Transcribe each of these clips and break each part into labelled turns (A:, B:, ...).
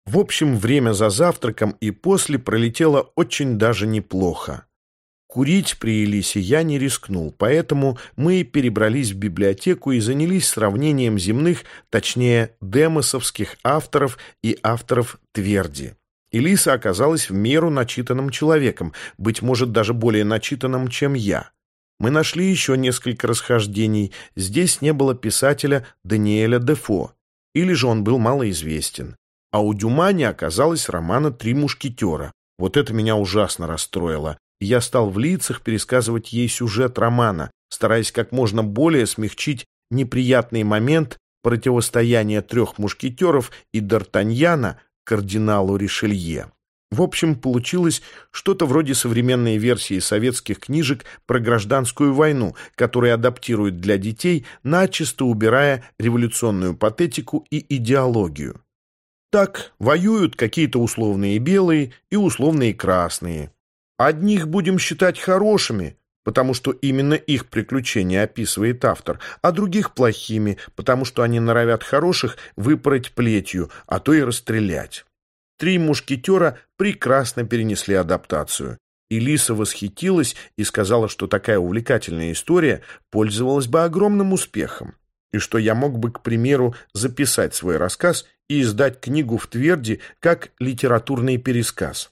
A: В общем, время за завтраком и после пролетело очень даже неплохо. Курить при Элисе я не рискнул, поэтому мы перебрались в библиотеку и занялись сравнением земных, точнее, демосовских авторов и авторов Тверди. Элиса оказалась в меру начитанным человеком, быть может, даже более начитанным, чем я. Мы нашли еще несколько расхождений. Здесь не было писателя Даниэля Дефо, или же он был малоизвестен. А у Дюма не оказалось романа «Три мушкетера». Вот это меня ужасно расстроило. И я стал в лицах пересказывать ей сюжет романа, стараясь как можно более смягчить неприятный момент противостояния трех мушкетеров и Д'Артаньяна кардиналу Ришелье. В общем, получилось что-то вроде современной версии советских книжек про гражданскую войну, которые адаптируют для детей, начисто убирая революционную патетику и идеологию. Так, воюют какие-то условные белые и условные красные. Одних будем считать хорошими, потому что именно их приключения описывает автор, а других плохими, потому что они норовят хороших выпороть плетью, а то и расстрелять. «Три мушкетера» прекрасно перенесли адаптацию. Элиса восхитилась и сказала, что такая увлекательная история пользовалась бы огромным успехом, и что я мог бы, к примеру, записать свой рассказ и издать книгу в Тверди как литературный пересказ.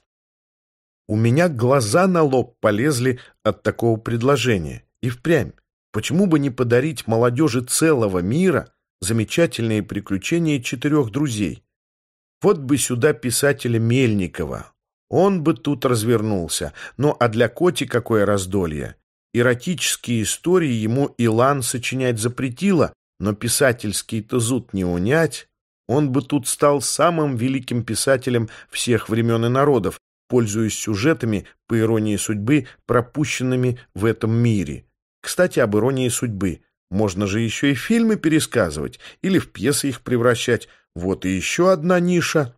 A: У меня глаза на лоб полезли от такого предложения. И впрямь, почему бы не подарить молодежи целого мира замечательные приключения четырех друзей? Вот бы сюда писателя Мельникова. Он бы тут развернулся. Ну, а для Коти какое раздолье. Эротические истории ему Илан сочинять запретила, но писательский-то зуд не унять. Он бы тут стал самым великим писателем всех времен и народов, пользуясь сюжетами, по иронии судьбы, пропущенными в этом мире. Кстати, об иронии судьбы. Можно же еще и фильмы пересказывать или в пьесы их превращать. Вот и еще одна ниша.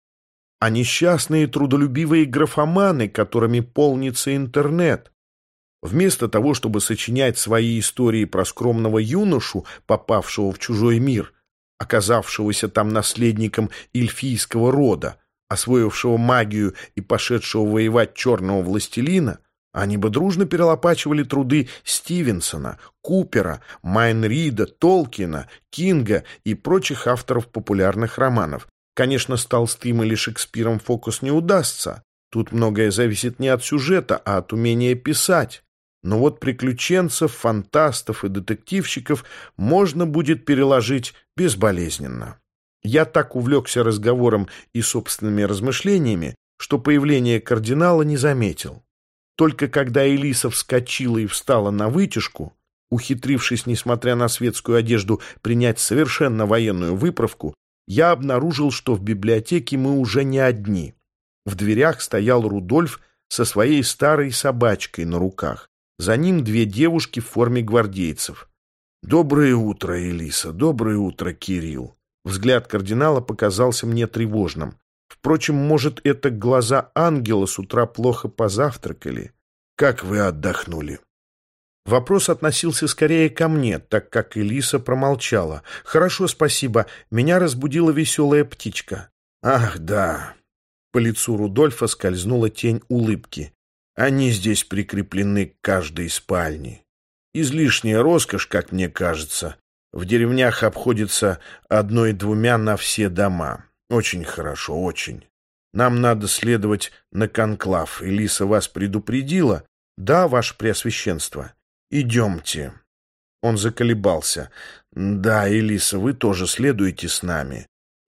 A: А несчастные трудолюбивые графоманы, которыми полнится интернет. Вместо того, чтобы сочинять свои истории про скромного юношу, попавшего в чужой мир, оказавшегося там наследником эльфийского рода, освоившего магию и пошедшего воевать черного властелина, они бы дружно перелопачивали труды Стивенсона, Купера, Майн Рида, Толкина, Кинга и прочих авторов популярных романов. Конечно, с Толстым или Шекспиром фокус не удастся. Тут многое зависит не от сюжета, а от умения писать. Но вот приключенцев, фантастов и детективщиков можно будет переложить безболезненно. Я так увлекся разговором и собственными размышлениями, что появление кардинала не заметил. Только когда Элиса вскочила и встала на вытяжку, ухитрившись, несмотря на светскую одежду, принять совершенно военную выправку, я обнаружил, что в библиотеке мы уже не одни. В дверях стоял Рудольф со своей старой собачкой на руках. За ним две девушки в форме гвардейцев. «Доброе утро, Элиса, доброе утро, Кирилл». Взгляд кардинала показался мне тревожным. Впрочем, может, это глаза ангела с утра плохо позавтракали? Как вы отдохнули? Вопрос относился скорее ко мне, так как Элиса промолчала. «Хорошо, спасибо. Меня разбудила веселая птичка». «Ах, да». По лицу Рудольфа скользнула тень улыбки. «Они здесь прикреплены к каждой спальне. Излишняя роскошь, как мне кажется. В деревнях обходится 1-2 на все дома. Очень хорошо, очень. Нам надо следовать на конклав. Элиса вас предупредила?» «Да, ваше преосвященство». «Идемте». Он заколебался. «Да, Элиса, вы тоже следуете с нами.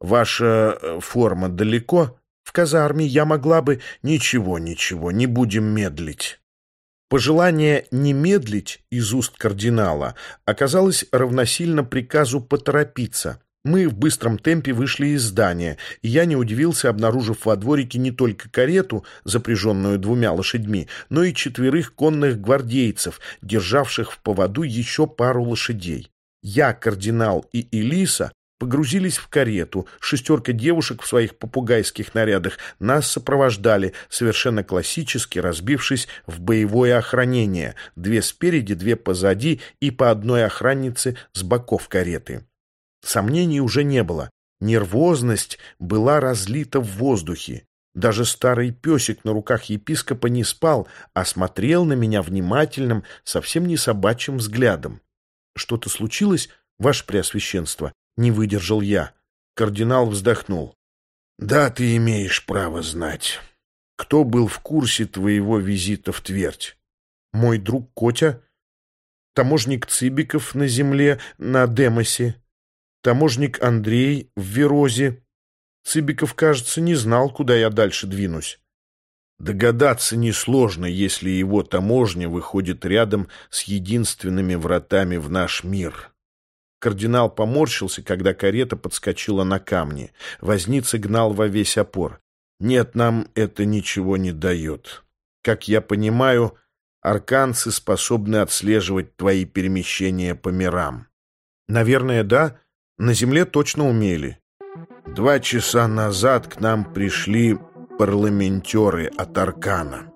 A: Ваша форма далеко? В казарме я могла бы...» «Ничего, ничего, не будем медлить». Пожелание не медлить из уст кардинала оказалось равносильно приказу поторопиться. Мы в быстром темпе вышли из здания, и я не удивился, обнаружив во дворике не только карету, запряженную 2 лошадьми, но и 4 конных гвардейцев, державших в поводу еще пару лошадей. Я, кардинал и Элиса погрузились в карету, 6 девушек в своих попугайских нарядах нас сопровождали, совершенно классически разбившись в боевое охранение, 2 спереди, 2 позади и по одной охраннице с боков кареты. Сомнений уже не было. Нервозность была разлита в воздухе. Даже старый песик на руках епископа не спал, а смотрел на меня внимательным, совсем не собачьим взглядом. «Что-то случилось, ваше преосвященство?» — не выдержал я. Кардинал вздохнул. «Да, ты имеешь право знать. Кто был в курсе твоего визита в Твердь?» «Мой друг Котя, таможник Цыбиков на земле на Демосе, таможник Андрей в Верозе. Цыбиков, кажется, не знал, куда я дальше двинусь». Догадаться несложно, если его таможня выходит рядом с единственными вратами в наш мир. Кардинал поморщился, когда карета подскочила на камни. Возница гнал во весь опор. «Нет, нам это ничего не дает. Как я понимаю, арканцы способны отслеживать твои перемещения по мирам». «Наверное, да. На Земле точно умели». 2 часа назад к нам пришли парламентеры от Аркана.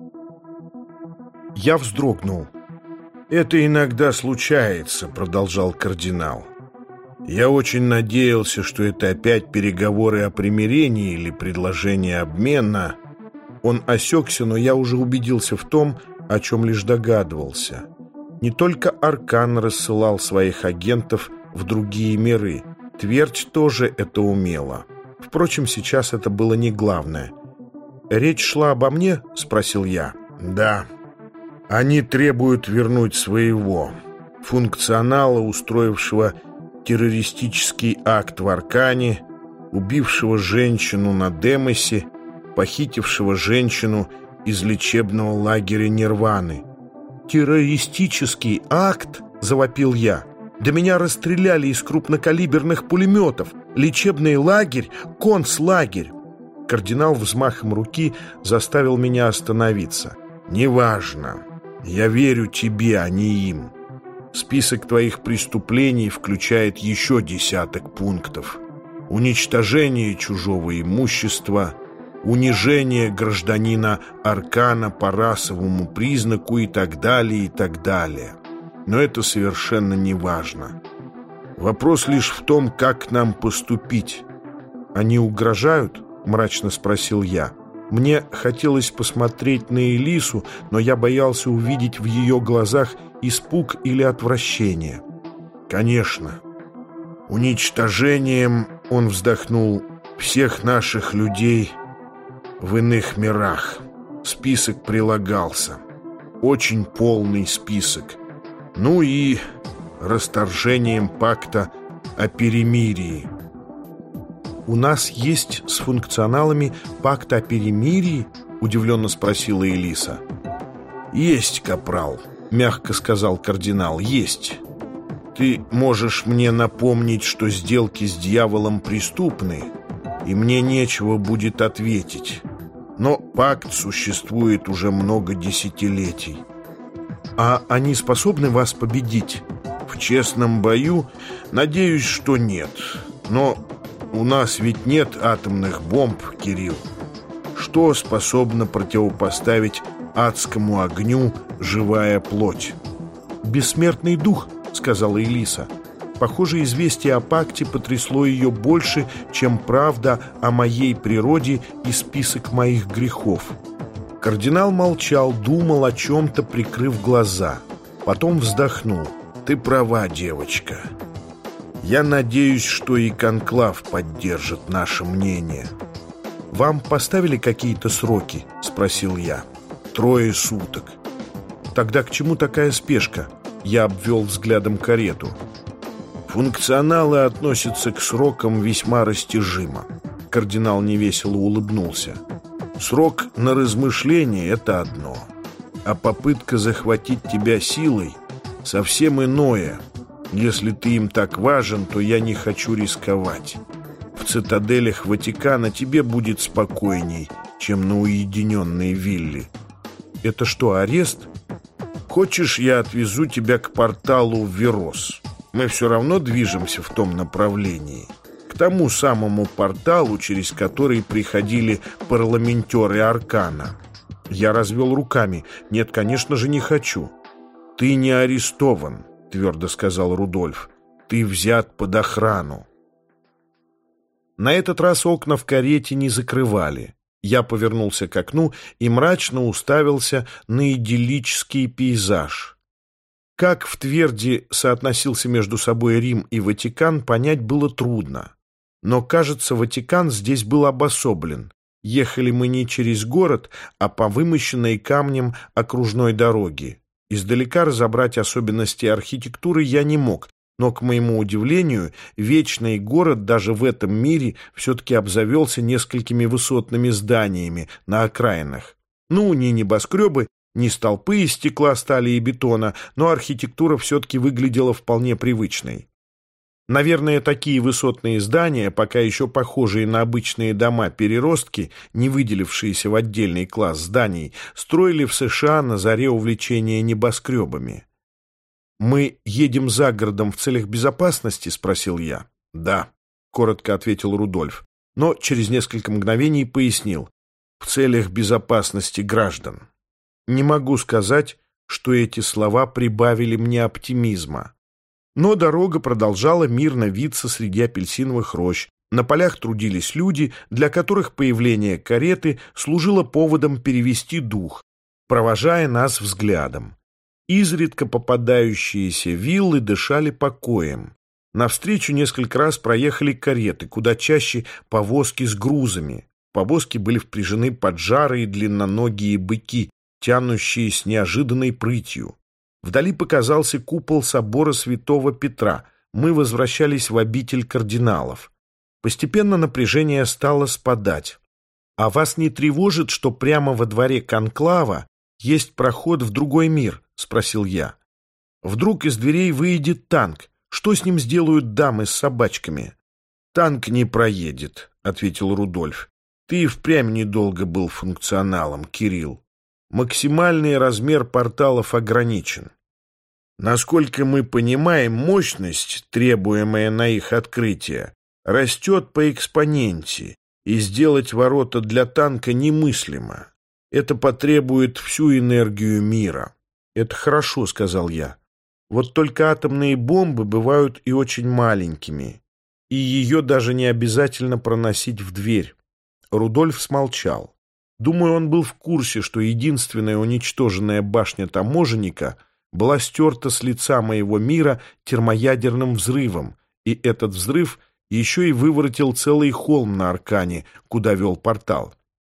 A: Я вздрогнул. «Это иногда случается», — продолжал кардинал. «Я очень надеялся, что это опять переговоры о примирении или предложение обмена». Он осекся, но я уже убедился в том, о чем лишь догадывался. Не только Аркан рассылал своих агентов в другие миры. Твердь тоже это умела. Впрочем, сейчас это было не главное. «Речь шла обо мне?» — спросил я. «Да. Они требуют вернуть своего, функционала, устроившего террористический акт в Аркане, убившего женщину на Демосе, похитившего женщину из лечебного лагеря Нирваны». «Террористический акт?» — завопил я. «Да меня расстреляли из крупнокалиберных пулеметов. Лечебный лагерь, концлагерь». Кардинал взмахом руки заставил меня остановиться. «Неважно. Я верю тебе, а не им. Список твоих преступлений включает еще 10 пунктов. Уничтожение чужого имущества, унижение гражданина Аркана по расовому признаку и так далее, и так далее. Но это совершенно не важно. Вопрос лишь в том, как нам поступить». «Они угрожают?» — мрачно спросил я. Мне хотелось посмотреть на Элису, но я боялся увидеть в ее глазах испуг или отвращение. «Конечно. Уничтожением, — он вздохнул, — всех наших людей в иных мирах. Список прилагался. Очень полный список. Ну и расторжением пакта о перемирии». «У нас есть с функционалами пакт о перемирии?» — удивленно спросила Элиса. «Есть, капрал», — мягко сказал кардинал, — «есть. Ты можешь мне напомнить, что сделки с дьяволом преступны, и мне нечего будет ответить. Но пакт существует уже много десятилетий». «А они способны вас победить?» «В честном бою, надеюсь, что нет. Но у нас ведь нет атомных бомб, Кирилл. Что способно противопоставить адскому огню живая плоть?» «Бессмертный дух», — сказала Элиса. Похоже, известие о пакте потрясло ее больше, чем правда о моей природе и список моих грехов. Кардинал молчал, думал о чем-то, прикрыв глаза. Потом вздохнул. «Ты права, девочка. Я надеюсь, что и конклав поддержит наше мнение». «Вам поставили какие-то сроки?» — спросил я. 3 суток. «Тогда к чему такая спешка?» Я обвел взглядом карету. «Функционалы относятся к срокам весьма растяжимо». Кардинал невесело улыбнулся. «Срок на размышление — это одно, а попытка захватить тебя силой — совсем иное. Если ты им так важен, то я не хочу рисковать. В цитаделях Ватикана тебе будет спокойней, чем на уединенной вилле». «Это что, арест?» «Хочешь, я отвезу тебя к порталу в Вероз? Мы все равно движемся в том направлении. К тому самому порталу, через который приходили парламентеры Аркана». Я развел руками. «Нет, конечно же, не хочу». «Ты не арестован», — твердо сказал Рудольф. «Ты взят под охрану». На этот раз окна в карете не закрывали. Я повернулся к окну и мрачно уставился на идиллический пейзаж. Как в Тверди соотносился между собой Рим и Ватикан, понять было трудно. Но, кажется, Ватикан здесь был обособлен. Ехали мы не через город, а по вымощенной камнем окружной дороге. Издалека разобрать особенности архитектуры я не мог, но, к моему удивлению, вечный город даже в этом мире все-таки обзавелся несколькими высотными зданиями на окраинах. Ну, не небоскребы, не столпы из стекла, стали и бетона, но архитектура все-таки выглядела вполне привычной. Наверное, такие высотные здания, пока еще похожие на обычные дома-переростки, не выделившиеся в отдельный класс зданий, строили в США на заре увлечения небоскребами. «Мы едем за городом в целях безопасности?» — спросил я. «Да», — коротко ответил Рудольф, но через несколько мгновений пояснил. «В целях безопасности граждан». Не могу сказать, что эти слова прибавили мне оптимизма. Но дорога продолжала мирно виться среди апельсиновых рощ. На полях трудились люди, для которых появление кареты служило поводом перевести дух, провожая нас взглядом. Изредка попадающиеся виллы дышали покоем. Навстречу несколько раз проехали кареты, куда чаще повозки с грузами. Повозки были впряжены поджарые длинноногие быки, тянущие с неожиданной прытью. Вдали показался купол собора святого Петра. Мы возвращались в обитель кардиналов. Постепенно напряжение стало спадать. «А вас не тревожит, что прямо во дворе конклава есть проход в другой мир?» — спросил я. «Вдруг из дверей выйдет танк. Что с ним сделают дамы с собачками?» «Танк не проедет», — ответил Рудольф. «Ты и впрямь недолго был функционалом, Кирилл. Максимальный размер порталов ограничен. Насколько мы понимаем, мощность, требуемая на их открытие, растет по экспоненте, и сделать ворота для танка немыслимо. Это потребует всю энергию мира». «Это хорошо», — сказал я. «Вот только атомные бомбы бывают и очень маленькими, и ее даже не обязательно проносить в дверь». Рудольф смолчал. Думаю, он был в курсе, что единственная уничтоженная башня таможенника была стерта с лица моего мира термоядерным взрывом, и этот взрыв еще и выворотил целый холм на Аркане, куда вел портал.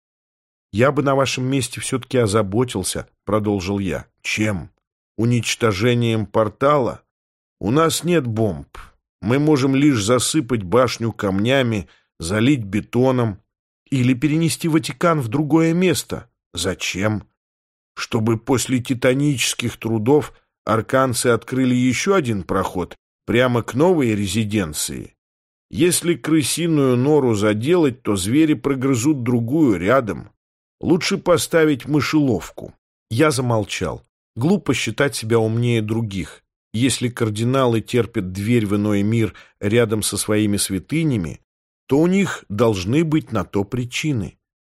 A: «Я бы на вашем месте все-таки озаботился», — продолжил я. «Чем? Уничтожением портала? У нас нет бомб. Мы можем лишь засыпать башню камнями, залить бетоном или перенести Ватикан в другое место. Зачем? Чтобы после титанических трудов арканцы открыли еще один проход прямо к новой резиденции. Если крысиную нору заделать, то звери прогрызут другую рядом. Лучше поставить мышеловку». Я замолчал. Глупо считать себя умнее других. Если кардиналы терпят дверь в иной мир рядом со своими святынями, то у них должны быть на то причины.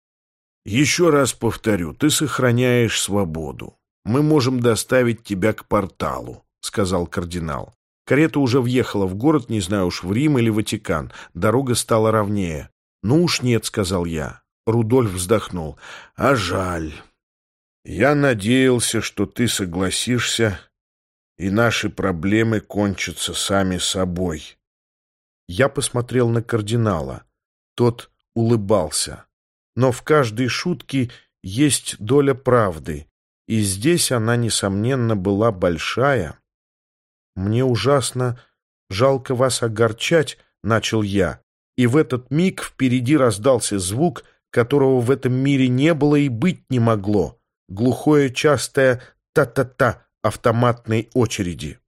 A: «Еще раз повторю, ты сохраняешь свободу. Мы можем доставить тебя к порталу», — сказал кардинал. Карета уже въехала в город, не знаю уж, в Рим или Ватикан. Дорога стала ровнее. «Ну уж нет», — сказал я. Рудольф вздохнул. «А жаль. Я надеялся, что ты согласишься, и наши проблемы кончатся сами собой». Я посмотрел на кардинала. Тот улыбался. Но в каждой шутке есть доля правды, и здесь она, несомненно, была большая. «Мне ужасно жалко вас огорчать», — начал я, и в этот миг впереди раздался звук, которого в этом мире не было и быть не могло, глухое частое «та-та-та» автоматной очереди.